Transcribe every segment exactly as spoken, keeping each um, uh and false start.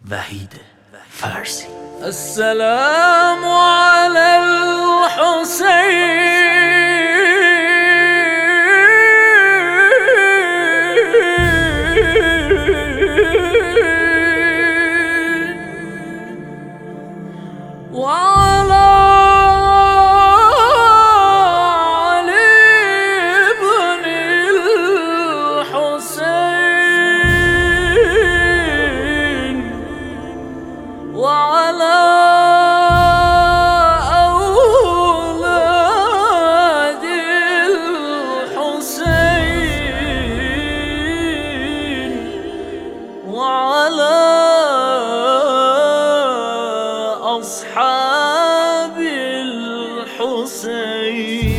وحید فارسی. السلام علی الحسین وعلى وعلى أولاد الحسين وعلى أصحاب الحسين.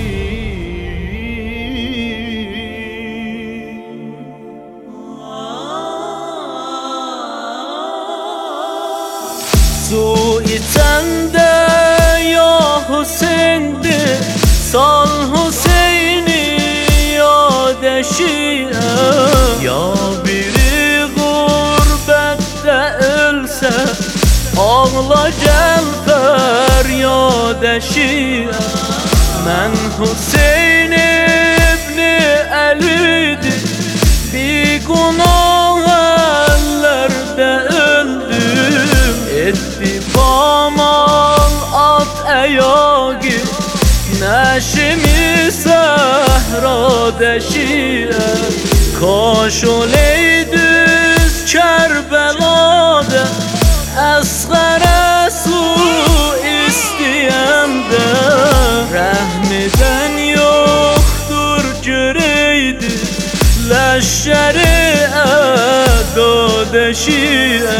Suitende ya Hüseyin de sal Hüseyin'i yadeşiye. Ya biri gurbette ölse ağla gel feryadeşiye. Men Hüseyin ibni Ali'dir, bir günah ellerde öldüm. Etti pamal at ayağı neşimi sehra deşiye. Kaş oleydüz Kerbela'da esgara su isteyemde. Rahmiden yoktur göreydi leşşeri eda deşiye.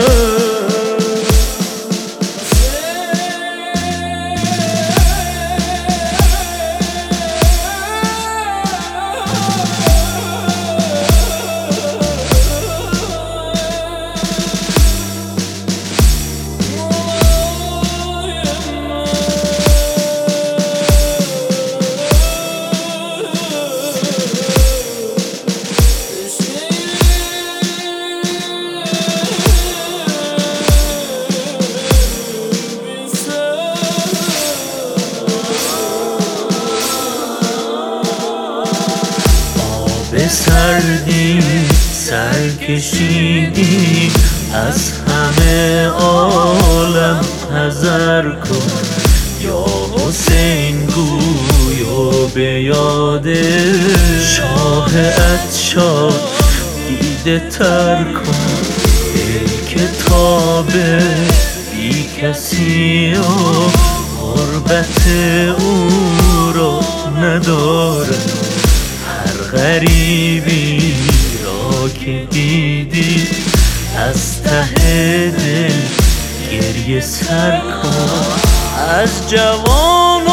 سردی سرکشیدی از همه عالم حذر کن. یا حسین گویا به یاد شاه عطشان دیده تر کن. ای کتاب بی کسی و غربت او را نداره. غریبی را که دیدی از ته دل گریه سر کن. از جوان و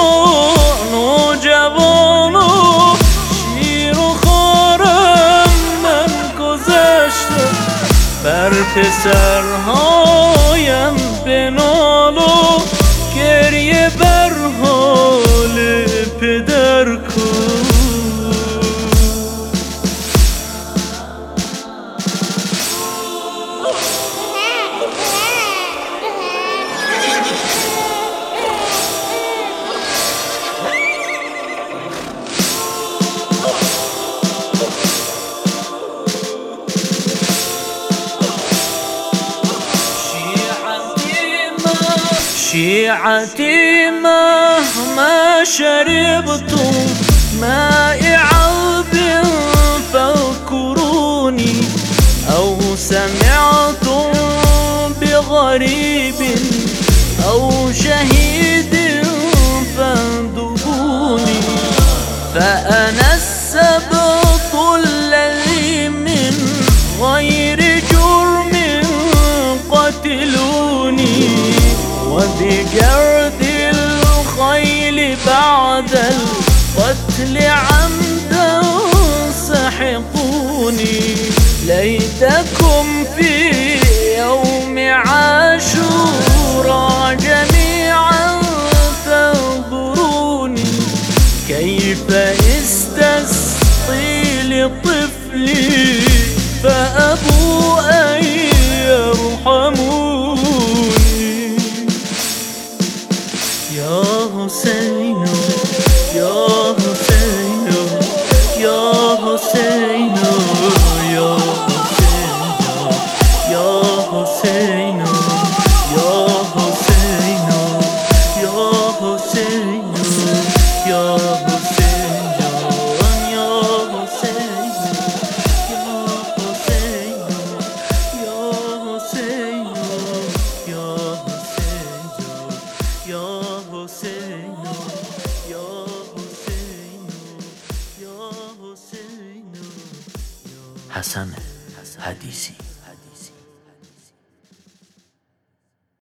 نوجوان و شیر و خارم من گذشتم. بر پسرهایم بنال و گریه بر حال پدر کن. شيعتي مهما شربتم ماء عذب فاذكروني أو سمعتم بغريب أو شهيد فاندبوني. فأنا السبط الذي من غير جرم قتلوني. وبجرد الخيل بعد القتل عمدا سحقوني. ليتكم في يوم عاشوراء جميعا تنظروني كيف استسقي لطفلي فأبوا أن يرحموني. حسین یا حسین یا حسین. حسن حدیثی.